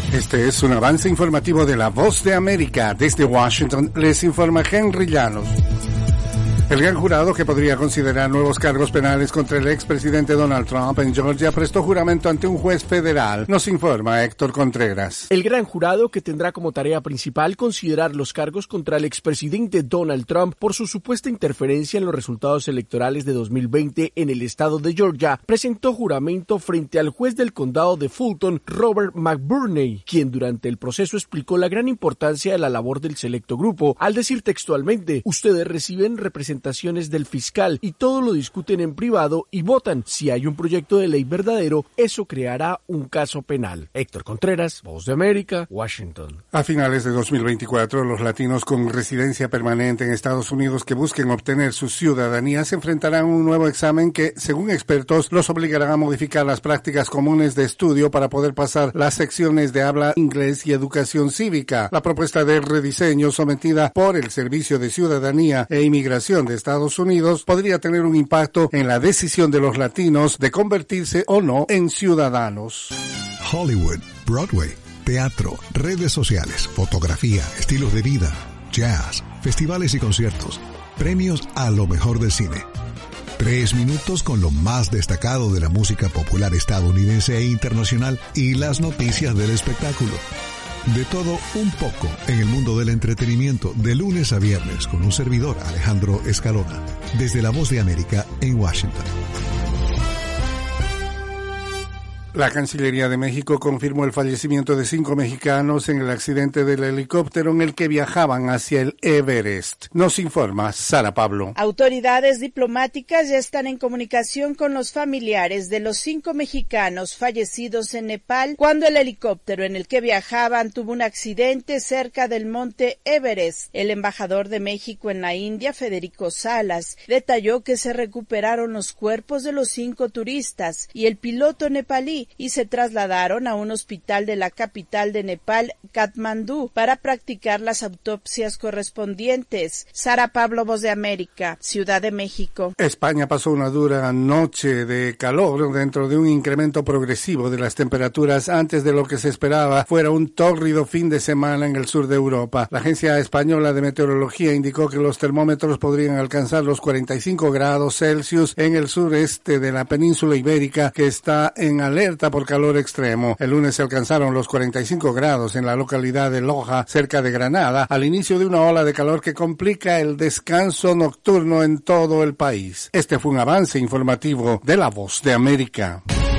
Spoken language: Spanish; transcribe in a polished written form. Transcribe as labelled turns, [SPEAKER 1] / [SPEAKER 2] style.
[SPEAKER 1] Este es un avance informativo de La Voz de América. Desde Washington les informa Henry Llanos. El gran jurado que podría considerar nuevos cargos penales contra el expresidente Donald Trump en Georgia prestó juramento ante un juez federal. Nos informa Héctor Contreras.
[SPEAKER 2] El gran jurado, que tendrá como tarea principal considerar los cargos contra el expresidente Donald Trump por su supuesta interferencia en los resultados electorales de 2020 en el estado de Georgia, presentó juramento frente al juez del condado de Fulton, Robert McBurney, quien durante el proceso explicó la gran importancia de la labor del selecto grupo, al decir textualmente: ustedes reciben representaciones del fiscal y todo lo discuten en privado y votan. Si hay un proyecto de ley verdadero, eso creará un caso penal. Héctor Contreras, Voz de América, Washington.
[SPEAKER 1] A finales de 2024, los latinos con residencia permanente en Estados Unidos que busquen obtener su ciudadanía se enfrentarán a un nuevo examen que, según expertos, los obligará a modificar las prácticas comunes de estudio para poder pasar las secciones de habla inglés y educación cívica. La propuesta de rediseño sometida por el Servicio de Ciudadanía e Inmigración de Estados Unidos podría tener un impacto en la decisión de los latinos de convertirse o no en ciudadanos.
[SPEAKER 3] Hollywood, Broadway, teatro, redes sociales, fotografía, estilos de vida, jazz, festivales y conciertos, premios a lo mejor del cine. 3 minutos con lo más destacado de la música popular estadounidense e internacional y las noticias del espectáculo. De todo un poco en el mundo del entretenimiento, de lunes a viernes, con un servidor, Alejandro Escalona, desde La Voz de América en Washington.
[SPEAKER 1] La Cancillería de México confirmó el fallecimiento de 5 mexicanos en el accidente del helicóptero en el que viajaban hacia el Everest. Nos informa Sara Pablo.
[SPEAKER 4] Autoridades diplomáticas ya están en comunicación con los familiares de los 5 mexicanos fallecidos en Nepal cuando el helicóptero en el que viajaban tuvo un accidente cerca del monte Everest. El embajador de México en la India, Federico Salas, detalló que se recuperaron los cuerpos de los 5 turistas y el piloto nepalí y se trasladaron a un hospital de la capital de Nepal, Katmandú, para practicar las autopsias correspondientes. Sara Pablo, Voz de América, Ciudad de México.
[SPEAKER 1] España pasó una dura noche de calor dentro de un incremento progresivo de las temperaturas antes de lo que se esperaba fuera un tórrido fin de semana en el sur de Europa. La Agencia Española de Meteorología indicó que los termómetros podrían alcanzar los 45 grados Celsius en el sureste de la península ibérica, que está en alerta por calor extremo. El lunes se alcanzaron los 45 grados en la localidad de Loja, cerca de Granada, al inicio de una ola de calor que complica el descanso nocturno en todo el país. Este fue un avance informativo de La Voz de América.